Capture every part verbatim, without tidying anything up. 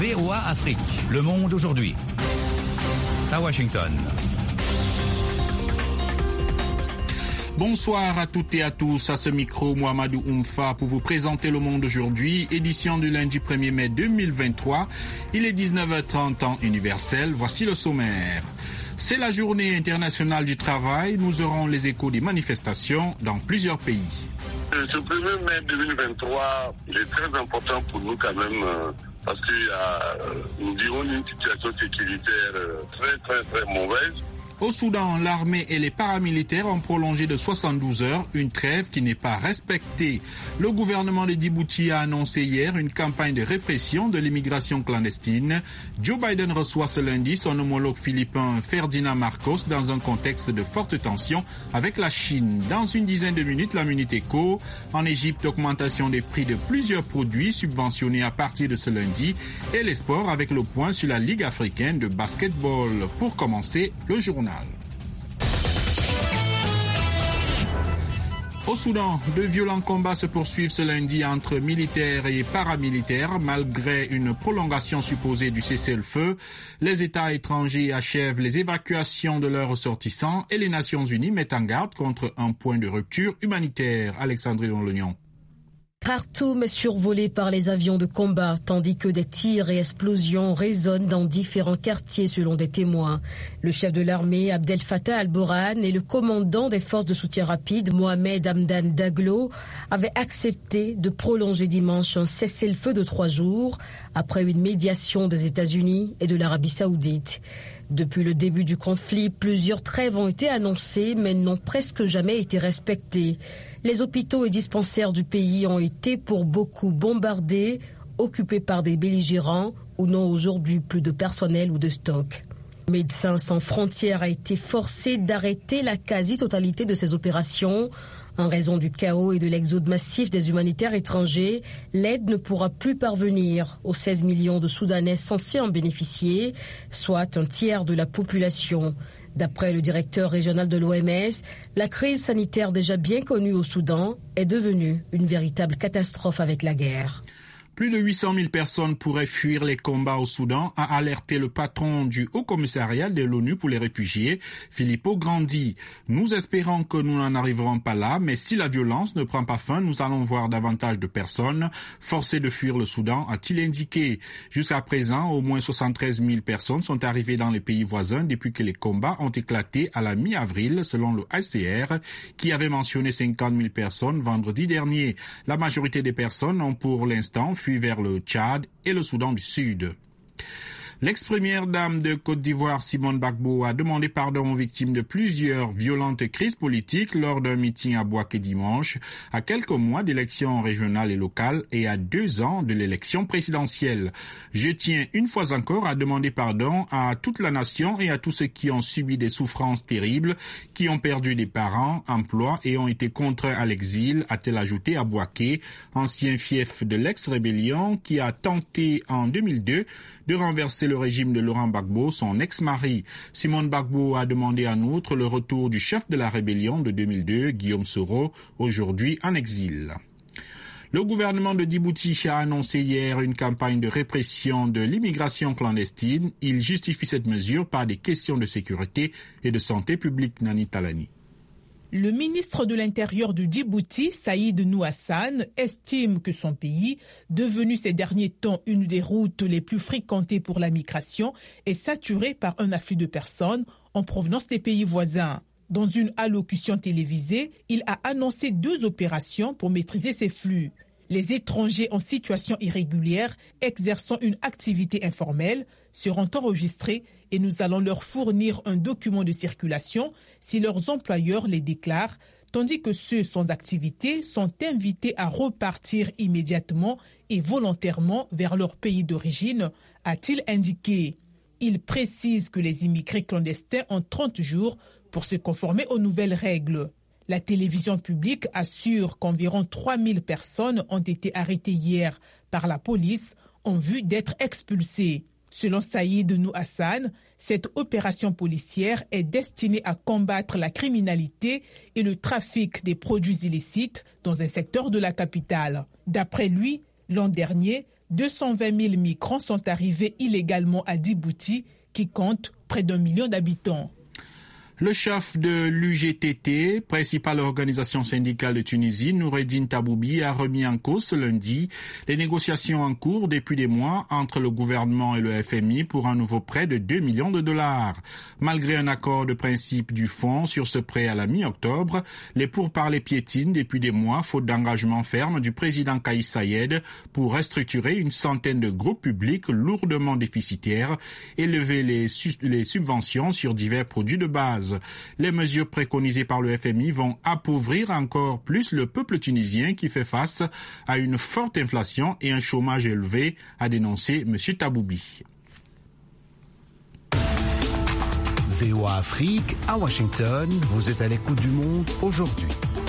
V O A Afrique, Le Monde aujourd'hui. À Washington. Bonsoir à toutes et à tous, à ce micro, Mohamedou Oumfa pour vous présenter Le Monde aujourd'hui, édition du lundi premier mai deux mille vingt-trois. Il est dix-neuf heures trente temps universel, voici le sommaire. C'est la journée internationale du travail, nous aurons les échos des manifestations dans plusieurs pays. Ce premier mai deux mille vingt-trois, il est très important pour nous quand même, parce que euh, nous vivons une situation sécuritaire très très très mauvaise. Au Soudan, l'armée et les paramilitaires ont prolongé de soixante-douze heures une trêve qui n'est pas respectée. Le gouvernement de Djibouti a annoncé hier une campagne de répression de l'immigration clandestine. Joe Biden reçoit ce lundi son homologue philippin Ferdinand Marcos dans un contexte de forte tension avec la Chine. Dans une dizaine de minutes, la Minute Éco. En Égypte, augmentation des prix de plusieurs produits subventionnés à partir de ce lundi. Et les sports avec le point sur la Ligue africaine de basketball. Pour commencer, le journal. Au Soudan, de violents combats se poursuivent ce lundi entre militaires et paramilitaires. Malgré une prolongation supposée du cessez-le-feu, les États étrangers achèvent les évacuations de leurs ressortissants et les Nations Unies mettent en garde contre un point de rupture humanitaire. Alexandrie Lonlognon. Khartoum est survolé par les avions de combat, tandis que des tirs et explosions résonnent dans différents quartiers selon des témoins. Le chef de l'armée, Abdel Fattah al-Burhan, et le commandant des forces de soutien rapide, Mohamed Hamdan Daglo, avaient accepté de prolonger dimanche un cessez-le-feu de trois jours, après une médiation des États-Unis et de l'Arabie saoudite. Depuis le début du conflit, plusieurs trêves ont été annoncées, mais n'ont presque jamais été respectées. Les hôpitaux et dispensaires du pays ont été pour beaucoup bombardés, occupés par des belligérants ou n'ont aujourd'hui plus de personnel ou de stock. Médecins sans frontières a été forcé d'arrêter la quasi-totalité de ces opérations. En raison du chaos et de l'exode massif des humanitaires étrangers, l'aide ne pourra plus parvenir aux seize millions de Soudanais censés en bénéficier, soit un tiers de la population. D'après le directeur régional de l'O M S, la crise sanitaire déjà bien connue au Soudan est devenue une véritable catastrophe avec la guerre. Plus de huit cent mille personnes pourraient fuir les combats au Soudan, a alerté le patron du Haut Commissariat de l'ONU pour les réfugiés, Filippo Grandi. Nous espérons que nous n'en arriverons pas là, mais si la violence ne prend pas fin, nous allons voir davantage de personnes forcées de fuir le Soudan, a-t-il indiqué. Jusqu'à présent, au moins soixante-treize mille personnes sont arrivées dans les pays voisins depuis que les combats ont éclaté à la mi-avril, selon le H C R, qui avait mentionné cinquante mille personnes vendredi dernier. La majorité des personnes ont pour l'instant fui vers le Tchad et le Soudan du Sud. L'ex-première dame de Côte d'Ivoire, Simone Gbagbo, a demandé pardon aux victimes de plusieurs violentes crises politiques lors d'un meeting à Bouaké dimanche, à quelques mois d'élections régionales et locales et à deux ans de l'élection présidentielle. Je tiens une fois encore à demander pardon à toute la nation et à tous ceux qui ont subi des souffrances terribles, qui ont perdu des parents, emplois et ont été contraints à l'exil, a-t-elle ajouté à Bouaké, ancien fief de l'ex-rébellion qui a tenté en deux mille deux de renverser le régime de Laurent Gbagbo, son ex-mari. Simone Gbagbo a demandé en outre le retour du chef de la rébellion de deux mille deux, Guillaume Soro, aujourd'hui en exil. Le gouvernement de Djibouti a annoncé hier une campagne de répression de l'immigration clandestine. Il justifie cette mesure par des questions de sécurité et de santé publique. Nani Talani. Le ministre de l'Intérieur du Djibouti, Saïd Nouhassane, estime que son pays, devenu ces derniers temps une des routes les plus fréquentées pour la migration, est saturé par un afflux de personnes en provenance des pays voisins. Dans une allocution télévisée, il a annoncé deux opérations pour maîtriser ces flux. Les étrangers en situation irrégulière exerçant une activité informelle seront enregistrés et nous allons leur fournir un document de circulation si leurs employeurs les déclarent, tandis que ceux sans activité sont invités à repartir immédiatement et volontairement vers leur pays d'origine, a-t-il indiqué. Il précise que les immigrés clandestins ont trente jours pour se conformer aux nouvelles règles. La télévision publique assure qu'environ trois mille personnes ont été arrêtées hier par la police en vue d'être expulsées. Selon Saïd Nouhassane, cette opération policière est destinée à combattre la criminalité et le trafic des produits illicites dans un secteur de la capitale. D'après lui, l'an dernier, deux cent vingt mille migrants sont arrivés illégalement à Djibouti, qui compte près d'un million d'habitants. Le chef de l'U G T T, principale organisation syndicale de Tunisie, Noureddine Taboubi, a remis en cause ce lundi les négociations en cours depuis des mois entre le gouvernement et le F M I pour un nouveau prêt de deux millions de dollars. Malgré un accord de principe du fonds sur ce prêt à la mi-octobre, les pourparlers piétinent depuis des mois faute d'engagement ferme du président Kais Saied pour restructurer une centaine de groupes publics lourdement déficitaires et lever les, su- les subventions sur divers produits de base. Les mesures préconisées par le F M I vont appauvrir encore plus le peuple tunisien qui fait face à une forte inflation et un chômage élevé, a dénoncé M. Taboubi. V O A Afrique, à Washington, vous êtes à l'écoute du monde aujourd'hui.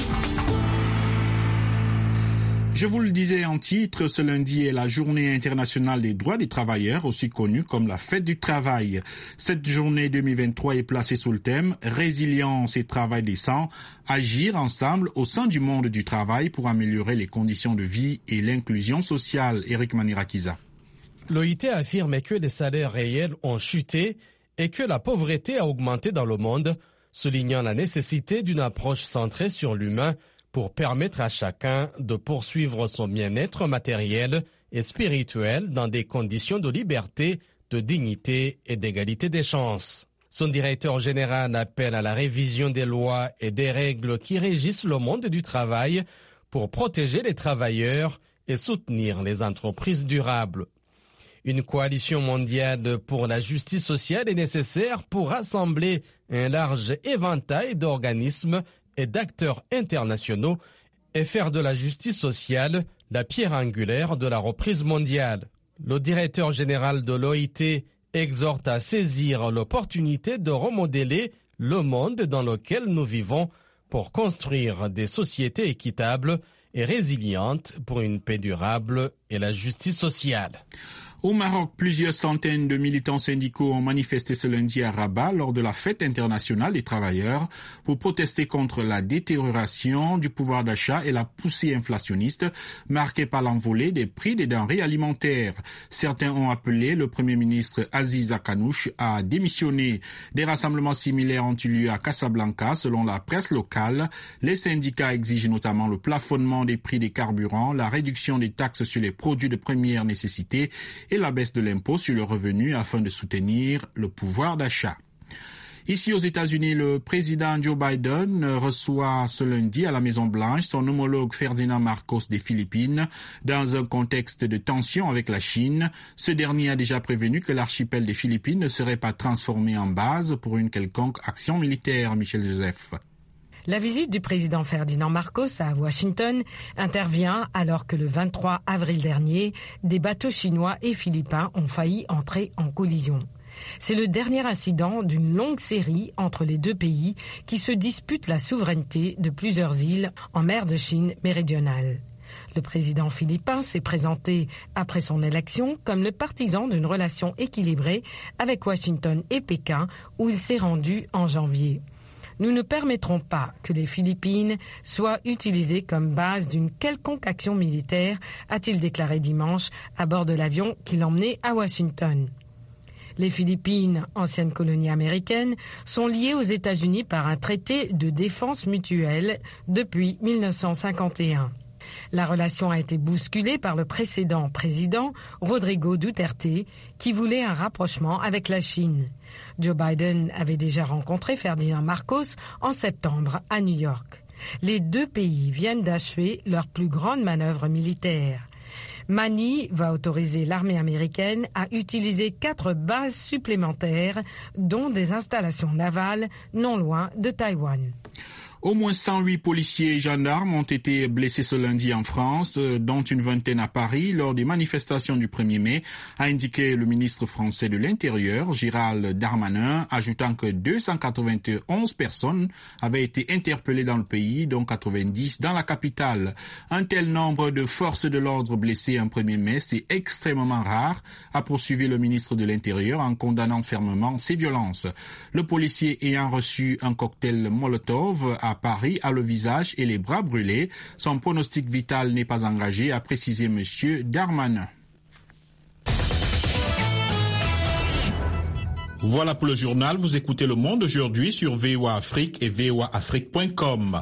Je vous le disais en titre, ce lundi est la journée internationale des droits des travailleurs, aussi connue comme la fête du travail. Cette journée deux mille vingt-trois est placée sous le thème « Résilience et travail décent, agir ensemble au sein du monde du travail pour améliorer les conditions de vie et l'inclusion sociale ». Eric Manirakiza. L'O I T affirme que les salaires réels ont chuté et que la pauvreté a augmenté dans le monde, soulignant la nécessité d'une approche centrée sur l'humain pour permettre à chacun de poursuivre son bien-être matériel et spirituel dans des conditions de liberté, de dignité et d'égalité des chances. Son directeur général appelle à la révision des lois et des règles qui régissent le monde du travail pour protéger les travailleurs et soutenir les entreprises durables. Une coalition mondiale pour la justice sociale est nécessaire pour rassembler un large éventail d'organismes et d'acteurs internationaux et faire de la justice sociale la pierre angulaire de la reprise mondiale. Le directeur général de l'O I T exhorte à saisir l'opportunité de remodeler le monde dans lequel nous vivons pour construire des sociétés équitables et résilientes pour une paix durable et la justice sociale. Au Maroc, plusieurs centaines de militants syndicaux ont manifesté ce lundi à Rabat lors de la fête internationale des travailleurs pour protester contre la détérioration du pouvoir d'achat et la poussée inflationniste marquée par l'envolée des prix des denrées alimentaires. Certains ont appelé le Premier ministre Aziz Akanouche à démissionner. Des rassemblements similaires ont eu lieu à Casablanca selon la presse locale. Les syndicats exigent notamment le plafonnement des prix des carburants, la réduction des taxes sur les produits de première nécessité et la baisse de l'impôt sur le revenu afin de soutenir le pouvoir d'achat. Ici aux États-Unis, le président Joe Biden reçoit ce lundi à la Maison-Blanche son homologue Ferdinand Marcos des Philippines dans un contexte de tension avec la Chine. Ce dernier a déjà prévenu que l'archipel des Philippines ne serait pas transformé en base pour une quelconque action militaire. Michel Joseph. La visite du président Ferdinand Marcos à Washington intervient alors que le vingt-trois avril dernier, des bateaux chinois et philippins ont failli entrer en collision. C'est le dernier incident d'une longue série entre les deux pays qui se disputent la souveraineté de plusieurs îles en mer de Chine méridionale. Le président philippin s'est présenté après son élection comme le partisan d'une relation équilibrée avec Washington et Pékin où il s'est rendu en janvier. Nous ne permettrons pas que les Philippines soient utilisées comme base d'une quelconque action militaire, a-t-il déclaré dimanche à bord de l'avion qui l'emmenait à Washington. Les Philippines, ancienne colonie américaine, sont liées aux États-Unis par un traité de défense mutuelle depuis mille neuf cent cinquante et un. La relation a été bousculée par le précédent président, Rodrigo Duterte, qui voulait un rapprochement avec la Chine. Joe Biden avait déjà rencontré Ferdinand Marcos en septembre à New York. Les deux pays viennent d'achever leur plus grande manœuvre militaire. Manille va autoriser l'armée américaine à utiliser quatre bases supplémentaires, dont des installations navales non loin de Taïwan. Au moins cent huit policiers et gendarmes ont été blessés ce lundi en France, dont une vingtaine à Paris, lors des manifestations du premier mai, a indiqué le ministre français de l'Intérieur, Gérald Darmanin, ajoutant que deux cent quatre-vingt-onze personnes avaient été interpellées dans le pays, dont quatre-vingt-dix dans la capitale. Un tel nombre de forces de l'ordre blessées un premier mai, c'est extrêmement rare, a poursuivi le ministre de l'Intérieur en condamnant fermement ces violences. Le policier ayant reçu un cocktail Molotov à Paris a le visage et les bras brûlés. Son pronostic vital n'est pas engagé, a précisé M. Darmanin. Voilà pour le journal. Vous écoutez Le Monde aujourd'hui sur V O A Afrique et V O A Afrique point com.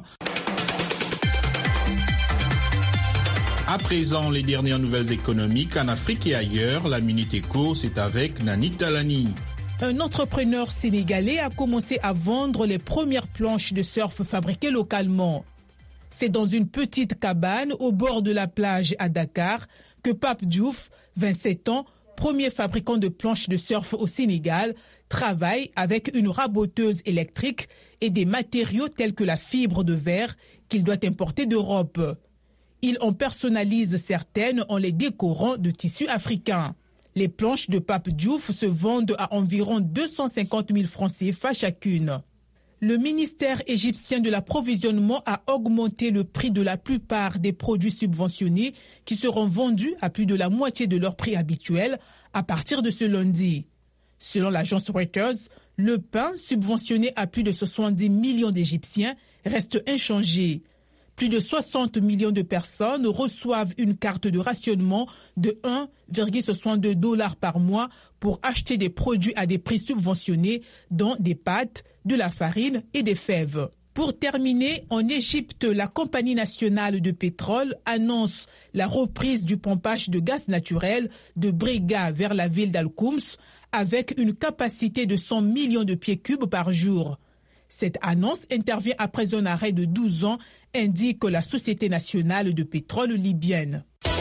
À présent, les dernières nouvelles économiques en Afrique et ailleurs. La Minute Éco, c'est avec Nani Talani. Un entrepreneur sénégalais a commencé à vendre les premières planches de surf fabriquées localement. C'est dans une petite cabane au bord de la plage à Dakar que Pape Diouf, vingt-sept ans, premier fabricant de planches de surf au Sénégal, travaille avec une raboteuse électrique et des matériaux tels que la fibre de verre qu'il doit importer d'Europe. Il en personnalise certaines en les décorant de tissus africains. Les planches de Pape Diouf se vendent à environ deux cent cinquante mille francs C F A chacune. Le ministère égyptien de l'approvisionnement a augmenté le prix de la plupart des produits subventionnés qui seront vendus à plus de la moitié de leur prix habituel à partir de ce lundi. Selon l'agence Reuters, le pain, subventionné à plus de soixante-dix millions d'Égyptiens, reste inchangé. Plus de soixante millions de personnes reçoivent une carte de rationnement de un virgule soixante-deux dollars par mois pour acheter des produits à des prix subventionnés, dont des pâtes, de la farine et des fèves. Pour terminer, en Égypte, la Compagnie nationale de pétrole annonce la reprise du pompage de gaz naturel de Brega vers la ville d'Al-Koums avec une capacité de cent millions de pieds cubes par jour. Cette annonce intervient après un arrêt de douze ans, indique la Société nationale de pétrole libyenne.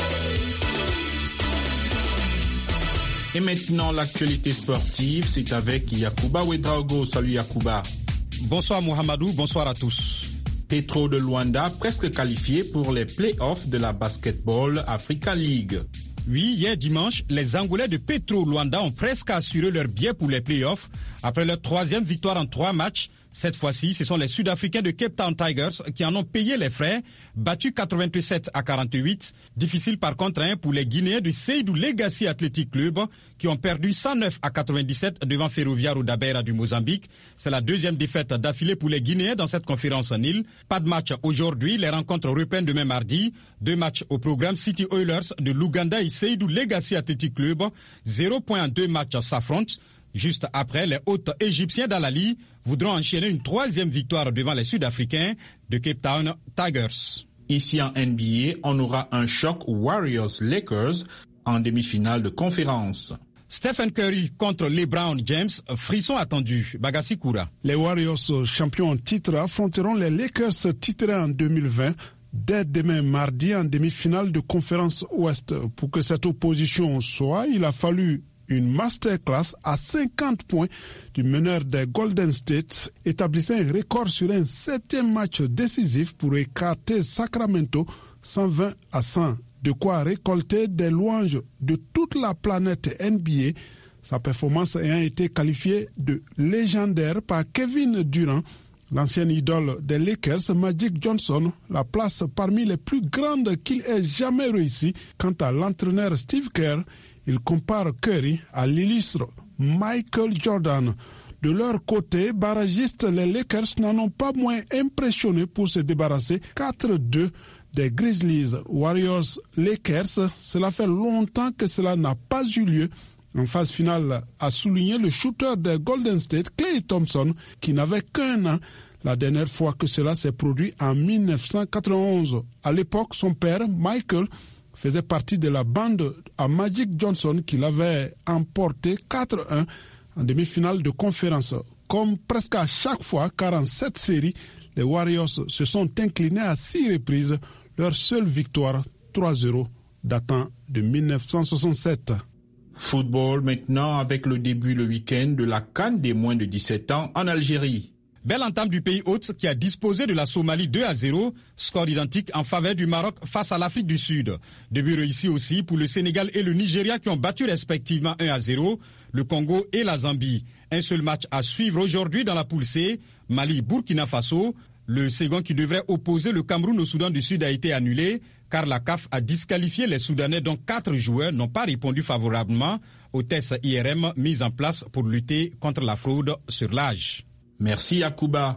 Et maintenant, l'actualité sportive, c'est avec Yacouba Ouedraogo. Salut Yacouba. Bonsoir Mohamedou, bonsoir à tous. Petro de Luanda, presque qualifié pour les play-offs de la Basketball Africa League. Oui, hier dimanche, les Angolais de Petro Luanda ont presque assuré leur billet pour les play-offs après leur troisième victoire en trois matchs. Cette fois-ci, ce sont les Sud-Africains de Cape Town Tigers qui en ont payé les frais, battus quatre-vingt-sept à quarante-huit. Difficile par contre hein, pour les Guinéens du Seydou Legacy Athletic Club qui ont perdu cent neuf à quatre-vingt-dix-sept devant Ferroviario da Beira du Mozambique. C'est la deuxième défaite d'affilée pour les Guinéens dans cette conférence en île. Pas de match aujourd'hui, les rencontres reprennent demain mardi. Deux matchs au programme, City Oilers de l'Ouganda et Seydou Legacy Athletic Club. Zéro point en deux matchs s'affrontent. Juste après, les hôtes égyptiens d'Al-Ali voudront enchaîner une troisième victoire devant les Sud-Africains de Cape Town Tigers. Ici en N B A, on aura un choc Warriors-Lakers en demi-finale de conférence. Stephen Curry contre LeBron James, frisson attendu. Bagassi Koura. Les Warriors champions en titre affronteront les Lakers titrés en deux mille vingt. Dès demain mardi en demi-finale de conférence Ouest. Pour que cette opposition soit, il a fallu une masterclass à cinquante points du meneur des Golden State, établissant un record sur un septième match décisif pour écarter Sacramento cent vingt à cent. De quoi récolter des louanges de toute la planète N B A, sa performance ayant été qualifiée de légendaire par Kevin Durant. L'ancienne idole des Lakers, Magic Johnson, la place parmi les plus grandes qu'il ait jamais réussi. Quant à l'entraîneur Steve Kerr, il compare Curry à l'illustre Michael Jordan. De leur côté, barragistes, les Lakers n'en ont pas moins impressionné pour se débarrasser quatre deux des Grizzlies. Warriors Lakers, cela fait longtemps que cela n'a pas eu lieu. En phase finale, a souligné le shooter de Golden State, Klay Thompson, qui n'avait qu'un an. La dernière fois que cela s'est produit en mille neuf cent quatre-vingt-onze. À l'époque, son père, Michael, faisait partie de la bande à Magic Johnson qui l'avait emporté quatre un en demi-finale de conférence. Comme presque à chaque fois, car en cette série, les Warriors se sont inclinés à six reprises, leur seule victoire trois zéro datant de mille neuf cent soixante-sept. Football maintenant avec le début le week-end de la CAN des moins de dix-sept ans en Algérie. Belle entame du pays hôte qui a disposé de la Somalie deux à zéro, score identique en faveur du Maroc face à l'Afrique du Sud. Début réussi aussi pour le Sénégal et le Nigeria qui ont battu respectivement un à zéro, le Congo et la Zambie. Un seul match à suivre aujourd'hui dans la poule C, Mali-Burkina Faso. Le second qui devrait opposer le Cameroun au Soudan du Sud a été annulé car la C A F a disqualifié les Soudanais dont quatre joueurs n'ont pas répondu favorablement aux tests I R M mis en place pour lutter contre la fraude sur l'âge. Merci Yacouba.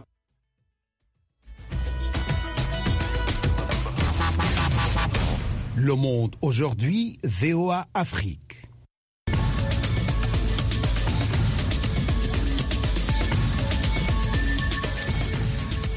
Le Monde aujourd'hui, V O A Afrique.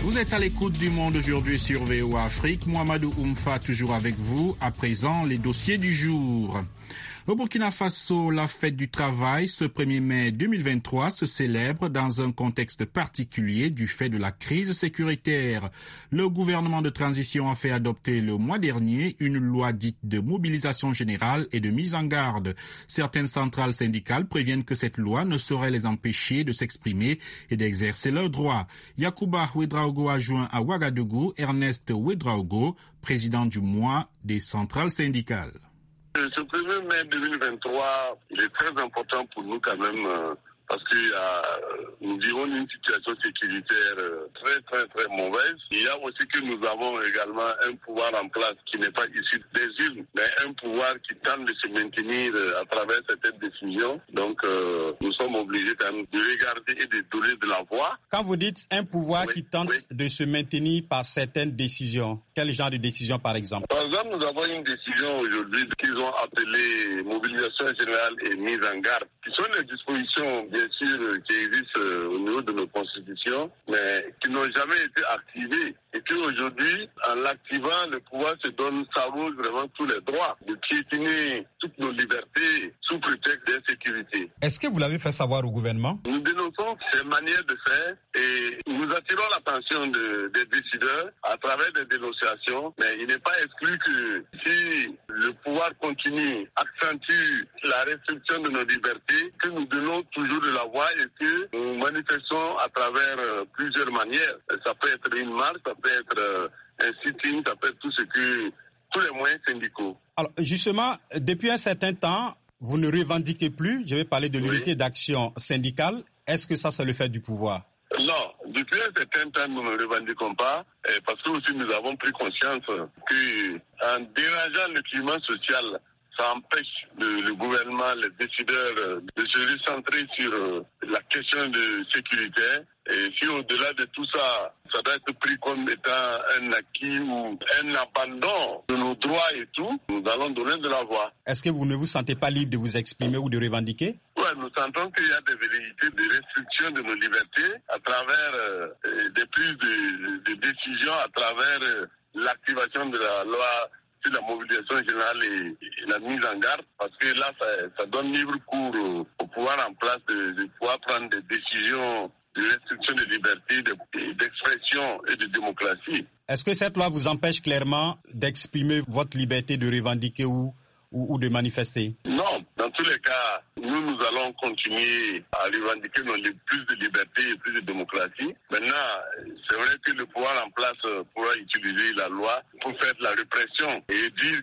Vous êtes à l'écoute du Monde aujourd'hui sur V O A Afrique. Mohamedou Oumfa toujours avec vous. À présent, les dossiers du jour. Au Burkina Faso, la fête du travail, ce premier mai deux mille vingt-trois, se célèbre dans un contexte particulier du fait de la crise sécuritaire. Le gouvernement de transition a fait adopter le mois dernier une loi dite de mobilisation générale et de mise en garde. Certaines centrales syndicales préviennent que cette loi ne saurait les empêcher de s'exprimer et d'exercer leurs droits. Yacouba Ouedraogo a joint à Ouagadougou Ernest Ouedraogo, président du mois des centrales syndicales. Ce premier mai deux mille vingt-trois, il est très important pour nous quand même euh, parce que euh, nous vivons une situation sécuritaire euh, très très très mauvaise. Il y a aussi que nous avons également un pouvoir en place qui n'est pas issu des urnes, mais un pouvoir qui tente de se maintenir euh, à travers certaines décisions. Donc euh, nous sommes obligés quand même de regarder et de donner de la voix. Quand vous dites un pouvoir oui, qui tente oui. de se maintenir par certaines décisions, quel genre de décision par exemple? Par exemple, nous avons une décision aujourd'hui qu'ils ont appelée mobilisation générale et mise en garde, qui sont les dispositions, bien sûr, qui existent au niveau de nos constitutions, mais qui n'ont jamais été activées. Et qu'aujourd'hui, en l'activant, le pouvoir se donne, s'arrose vraiment tous les droits de piétiner toutes nos libertés sous prétexte d'insécurité. Est-ce que vous l'avez fait savoir au gouvernement? Nous dénonçons ces manières de faire et nous attirons l'attention de, des décideurs à travers des dénonciations, mais il n'est pas exclu que si le pouvoir continue, accentue la restriction de nos libertés, que nous donnons toujours de la voix et que nous manifestons à travers euh, plusieurs manières. Ça peut être une marche, ça peut être euh, un sit-in, ça peut être tout ce que, tous les moyens syndicaux. Alors justement, depuis un certain temps, vous ne revendiquez plus, je vais parler de l'unité oui. d'action syndicale. Est-ce que ça, c'est le fait du pouvoir? Non, depuis un certain temps, nous ne revendiquons pas, parce que aussi nous avons pris conscience que en dérangeant le climat social, ça empêche le, le gouvernement, les décideurs de se recentrer sur la question de sécurité. Et si au-delà de tout ça, ça doit être pris comme étant un acquis ou un abandon de nos droits et tout, nous allons donner de la voix. Est-ce que vous ne vous sentez pas libre de vous exprimer ou de revendiquer? Oui, nous sentons qu'il y a des velléités de restriction de nos libertés à travers euh, des prises de, de décisions, à travers euh, l'activation de la loi sur la mobilisation générale et, et la mise en garde, parce que là, ça, ça donne libre cours au, au pouvoir en place de, de pouvoir prendre des décisions de restriction de liberté, de, d'expression et de démocratie. Est-ce que cette loi vous empêche clairement d'exprimer votre liberté de revendiquer ou, ou, ou de manifester? Non, dans tous les cas, nous, nous allons continuer à revendiquer nos, plus de liberté et plus de démocratie. Maintenant, c'est vrai que le pouvoir en place pourra utiliser la loi pour faire de la répression et dire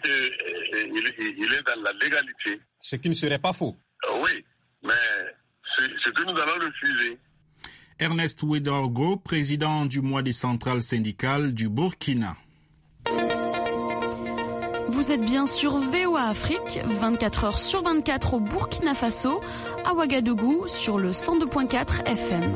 qu'il est dans la légalité. Ce qui ne serait pas faux. Euh, oui, mais c'est ce que nous allons refuser. Ernest Ouedraogo, président du mois des centrales syndicales du Burkina. Vous êtes bien sur V O A Afrique, vingt-quatre heures sur vingt-quatre au Burkina Faso, à Ouagadougou sur le cent deux virgule quatre F M.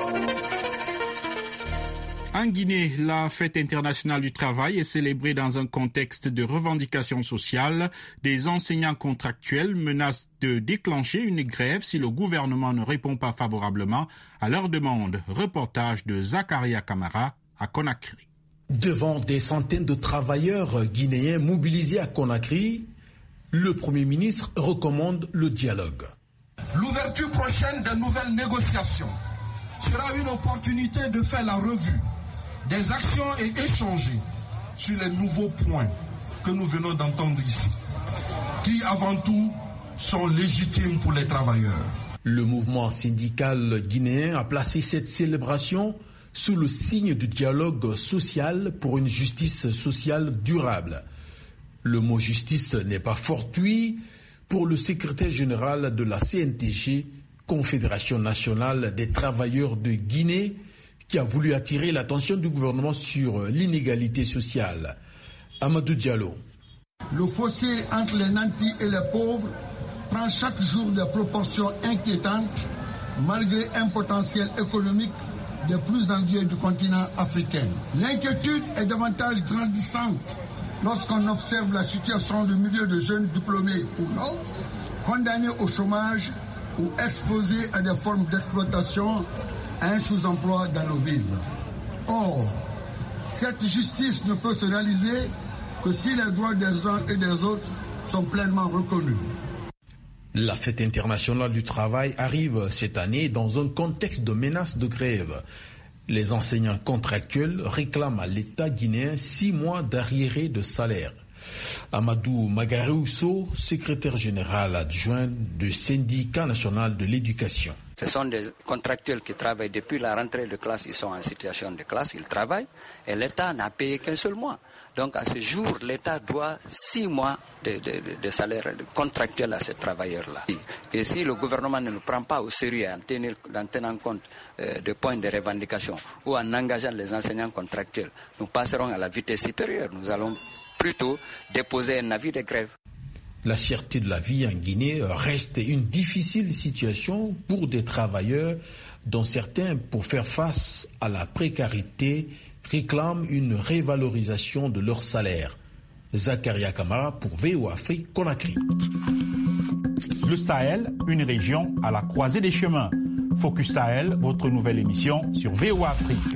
En Guinée, la fête internationale du travail est célébrée dans un contexte de revendication sociale. Des enseignants contractuels menacent de déclencher une grève si le gouvernement ne répond pas favorablement à leurs demandes. Reportage de Zakaria Kamara à Conakry. Devant des centaines de travailleurs guinéens mobilisés à Conakry, le Premier ministre recommande le dialogue. L'ouverture prochaine de nouvelles négociations sera une opportunité de faire la revue des actions et échanger sur les nouveaux points que nous venons d'entendre ici, qui avant tout sont légitimes pour les travailleurs. Le mouvement syndical guinéen a placé cette célébration sous le signe du dialogue social pour une justice sociale durable. Le mot justice n'est pas fortuit pour le secrétaire général de la C N T G, Confédération nationale des travailleurs de Guinée, qui a voulu attirer l'attention du gouvernement sur l'inégalité sociale. Amadou Diallo. Le fossé entre les nantis et les pauvres prend chaque jour des proportions inquiétantes, malgré un potentiel économique des plus envieux du continent africain. L'inquiétude est davantage grandissante lorsqu'on observe la situation de milliers de jeunes diplômés ou non, condamnés au chômage ou exposés à des formes d'exploitation, à un sous-emploi dans nos villes. Or, cette justice ne peut se réaliser que si les droits des uns et des autres sont pleinement reconnus. La fête internationale du travail arrive cette année dans un contexte de menace de grève. Les enseignants contractuels réclament à l'État guinéen six mois d'arriérés de salaire. Amadou Magarousso, secrétaire général adjoint du syndicat national de l'éducation. Ce sont des contractuels qui travaillent depuis la rentrée de classe, ils sont en situation de classe, ils travaillent et l'État n'a payé qu'un seul mois. Donc à ce jour, l'État doit six mois de, de, de salaire contractuel à ces travailleurs-là. Et si le gouvernement ne le prend pas au sérieux en tenir, en tenant compte euh, des points de revendication ou en engageant les enseignants contractuels, nous passerons à la vitesse supérieure. Nous allons plutôt déposer un avis de grève. La cherté de la vie en Guinée reste une difficile situation pour des travailleurs dont certains, pour faire face à la précarité, réclament une révalorisation de leur salaire. Zakaria Kamara pour V O Afrique, Conakry. Le Sahel, une région à la croisée des chemins. Focus Sahel, votre nouvelle émission sur V O Afrique.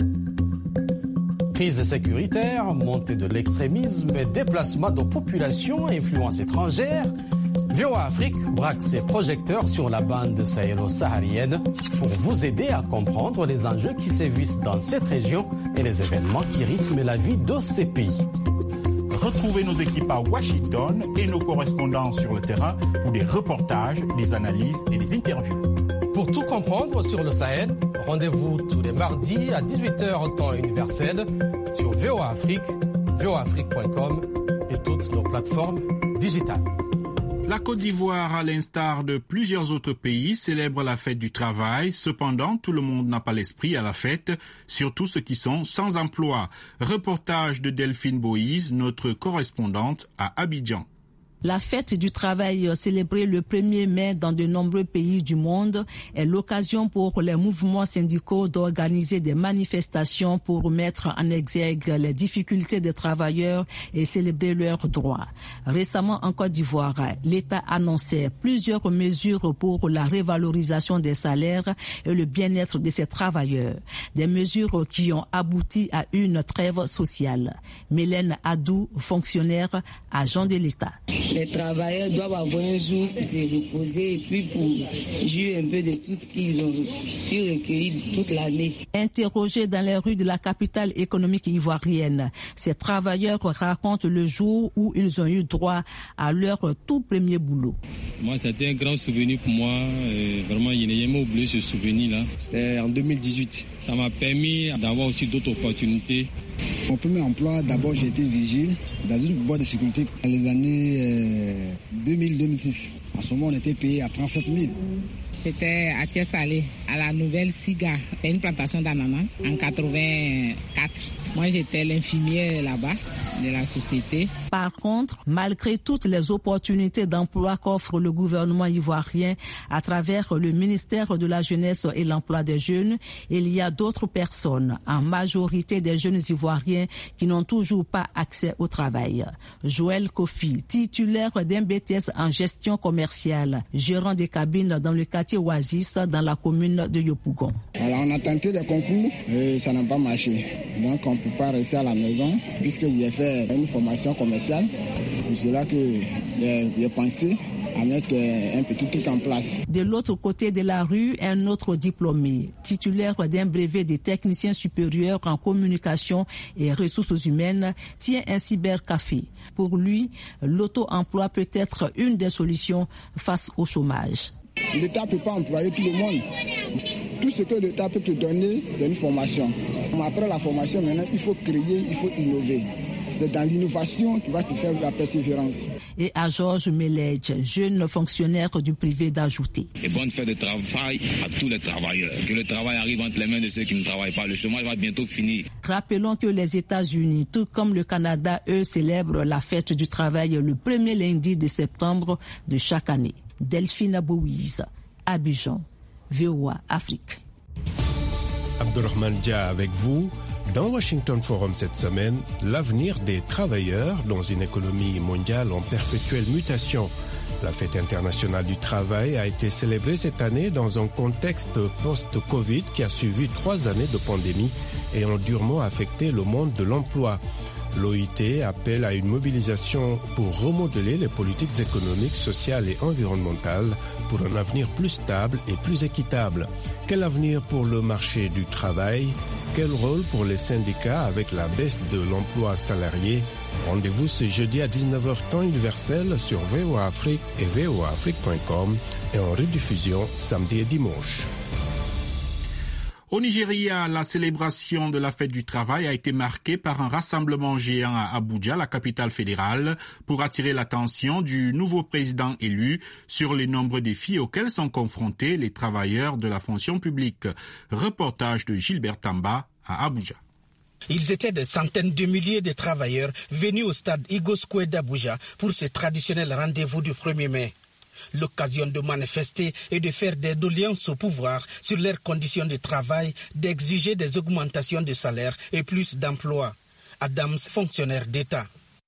Crise sécuritaire, montée de l'extrémisme, déplacement de populations, influence étrangère. V O Afrique braque ses projecteurs sur la bande sahélo-saharienne pour vous aider à comprendre les enjeux qui sévissent dans cette région et les événements qui rythment la vie de ces pays. Retrouvez nos équipes à Washington et nos correspondants sur le terrain pour des reportages, des analyses et des interviews. Pour tout comprendre sur le Sahel, rendez-vous tous les mardis à dix-huit heures temps universel sur V O Afrique, V O Afrique point com et toutes nos plateformes digitales. La Côte d'Ivoire, à l'instar de plusieurs autres pays, célèbre la fête du travail. Cependant, tout le monde n'a pas l'esprit à la fête, surtout ceux qui sont sans emploi. Reportage de Delphine Boïse, notre correspondante à Abidjan. La fête du travail célébrée le premier mai dans de nombreux pays du monde est l'occasion pour les mouvements syndicaux d'organiser des manifestations pour mettre en exergue les difficultés des travailleurs et célébrer leurs droits. Récemment en Côte d'Ivoire, l'État annonçait plusieurs mesures pour la révalorisation des salaires et le bien-être de ses travailleurs. Des mesures qui ont abouti à une trêve sociale. Mélène Adou, fonctionnaire, agent de l'État. Les travailleurs doivent avoir un jour pour se reposer et puis pour jouir un peu de tout ce qu'ils ont pu recueillir toute l'année. Interrogés dans les rues de la capitale économique ivoirienne, ces travailleurs racontent le jour où ils ont eu droit à leur tout premier boulot. Moi, c'était un grand souvenir pour moi. Et vraiment, je n'ai jamais oublié ce souvenir-là. C'était en deux mille dix-huit. Ça m'a permis d'avoir aussi d'autres opportunités. Mon premier emploi, d'abord j'ai été vigile dans une boîte de sécurité dans les années euh, deux mille à deux mille six. En ce moment, on était payé à trente-sept mille. C'était à Thiès-Salé, à la Nouvelle Siga. C'est une plantation d'ananas en quatre-vingt-quatre. Moi, j'étais l'infirmière là-bas de la société. Par contre, malgré toutes les opportunités d'emploi qu'offre le gouvernement ivoirien à travers le ministère de la Jeunesse et l'Emploi des Jeunes, il y a d'autres personnes, en majorité des jeunes ivoiriens, qui n'ont toujours pas accès au travail. Joël Kofi, titulaire d'un B T S en gestion commerciale, gérant des cabines dans le quartier Oasis, dans la commune de Yopougon. Alors, on a tenté des concours et ça n'a pas marché. Donc, on ne peut pas rester à la maison puisque j'ai fait une formation commerciale. C'est cela que j'ai pensé à mettre un petit truc en place. De l'autre côté de la rue, un autre diplômé, titulaire d'un brevet de technicien supérieur en communication et ressources humaines, tient un cybercafé. Pour lui, l'auto-emploi peut être une des solutions face au chômage. L'État ne peut pas employer tout le monde. Tout ce que l'État peut te donner, c'est une formation. Après la formation, maintenant, il faut créer, il faut innover. C'est dans l'innovation qui va te faire la persévérance. Et à Georges Meledge, jeune fonctionnaire du privé, d'ajouter. Et bonne fête de travail à tous les travailleurs. Que le travail arrive entre les mains de ceux qui ne travaillent pas. Le chômage va bientôt finir. Rappelons que les États-Unis, tout comme le Canada, eux, célèbrent la fête du travail le premier lundi de septembre de chaque année. Delphine Bouise, Abidjan, V O A Afrique. Abdurrahman Dia avec vous. Dans Washington Forum cette semaine, l'avenir des travailleurs dans une économie mondiale en perpétuelle mutation. La fête internationale du travail a été célébrée cette année dans un contexte post-Covid qui a suivi trois années de pandémie ayant durement affecté le monde de l'emploi. L'O I T appelle à une mobilisation pour remodeler les politiques économiques, sociales et environnementales pour un avenir plus stable et plus équitable. Quel avenir pour le marché du travail? Quel rôle pour les syndicats avec la baisse de l'emploi salarié? Rendez-vous ce jeudi à dix-neuf heures temps universel sur V O A Afrique et V O A Afrique point com et en rediffusion samedi et dimanche. Au Nigeria, la célébration de la fête du travail a été marquée par un rassemblement géant à Abuja, la capitale fédérale, pour attirer l'attention du nouveau président élu sur les nombreux défis auxquels sont confrontés les travailleurs de la fonction publique. Reportage de Gilbert Tamba à Abuja. Ils étaient des centaines de milliers de travailleurs venus au stade Igbo Square d'Abuja pour ce traditionnel rendez-vous du premier mai. L'occasion de manifester et de faire des doléances au pouvoir sur leurs conditions de travail, d'exiger des augmentations de salaire et plus d'emplois. Adams, fonctionnaire d'État.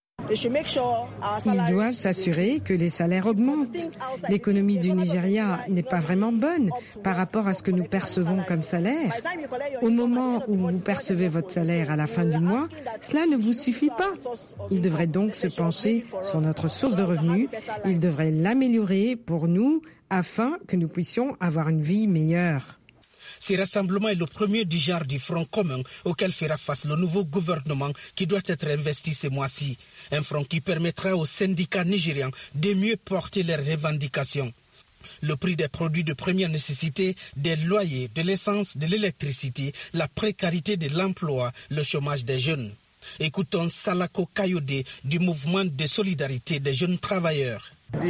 Ils doivent s'assurer que les salaires augmentent. L'économie du Nigeria n'est pas vraiment bonne par rapport à ce que nous percevons comme salaire. Au moment où vous percevez votre salaire à la fin du mois, cela ne vous suffit pas. Ils devraient donc se pencher sur notre source de revenus. Ils devraient l'améliorer pour nous afin que nous puissions avoir une vie meilleure. Ce rassemblement est le premier du genre du front commun auquel fera face le nouveau gouvernement qui doit être investi ce mois-ci. Un front qui permettra aux syndicats nigérians de mieux porter leurs revendications. Le prix des produits de première nécessité, des loyers, de l'essence, de l'électricité, la précarité de l'emploi, le chômage des jeunes. Écoutons Salako Kayode du mouvement de solidarité des jeunes travailleurs.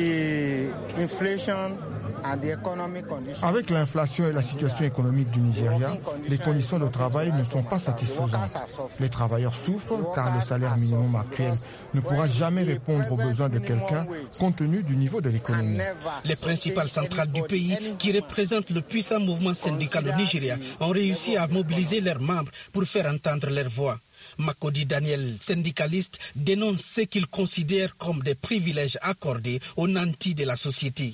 Avec l'inflation et la situation économique du Nigeria, les conditions de travail ne sont pas satisfaisantes. Les travailleurs souffrent car le salaire minimum actuel ne pourra jamais répondre aux besoins de quelqu'un compte tenu du niveau de l'économie. Les principales centrales du pays qui représentent le puissant mouvement syndical au Nigeria ont réussi à mobiliser leurs membres pour faire entendre leur voix. Makodi Daniel, syndicaliste, dénonce ce qu'il considère comme des privilèges accordés aux nantis de la société.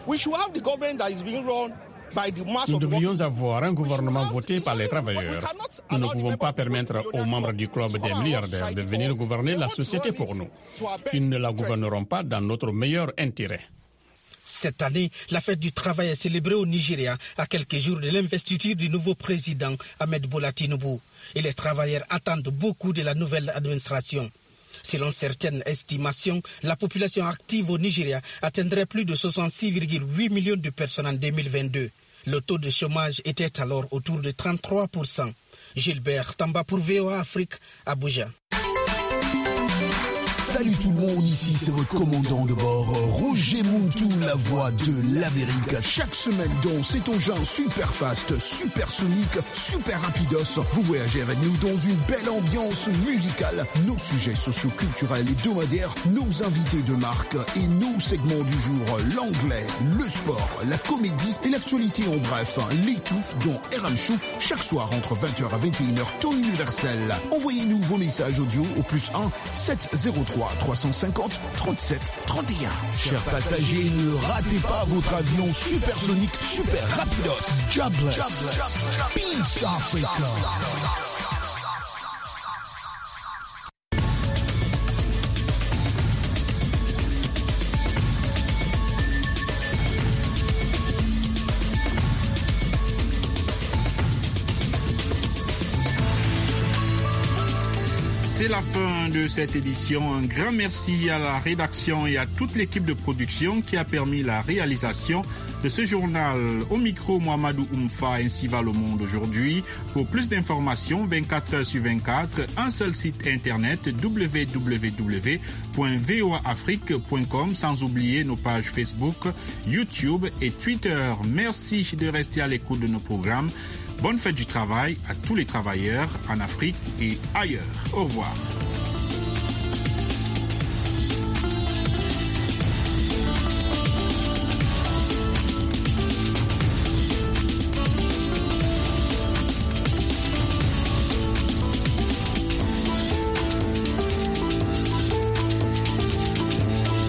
Nous devrions avoir un gouvernement voté par les travailleurs. Nous ne pouvons pas permettre aux membres du club des milliardaires de venir gouverner la société pour nous. Ils ne la gouverneront pas dans notre meilleur intérêt. Cette année, la fête du travail est célébrée au Nigeria à quelques jours de l'investiture du nouveau président Ahmed Bola Tinubu. Et les travailleurs attendent beaucoup de la nouvelle administration. Selon certaines estimations, la population active au Nigeria atteindrait plus de soixante-six virgule huit millions de personnes en deux mille vingt-deux. Le taux de chômage était alors autour de trente-trois pour cent. Gilbert Tamba pour V O A Afrique, Abuja. Salut tout le monde, ici c'est votre commandant de bord, Roger Muntu, la voix de l'Amérique. Chaque semaine dans cet engin super fast, super sonique, super rapidos, vous voyagez avec nous dans une belle ambiance musicale. Nos sujets socio-culturels hebdomadaires, nos invités de marque et nos segments du jour, l'anglais, le sport, la comédie et l'actualité en bref. Les tout dans R M Show, chaque soir entre vingt heures à vingt et une heures, temps universel. Envoyez-nous vos messages audio au plus un sept zéro trois trois cent cinquante trente-sept trente et un. Chers passagers, ne ratez pas votre avion supersonique, super rapidos. Jobless. Jobless. Peace Africa. C'est la fin de cette édition. Un grand merci à la rédaction et à toute l'équipe de production qui a permis la réalisation de ce journal. Au micro, Mohamedou Oumfa, ainsi va le monde aujourd'hui. Pour plus d'informations, vingt-quatre heures sur vingt-quatre, un seul site internet w w w point v o a afrique point com, sans oublier nos pages Facebook, YouTube et Twitter. Merci de rester à l'écoute de nos programmes. Bonne fête du travail à tous les travailleurs en Afrique et ailleurs. Au revoir.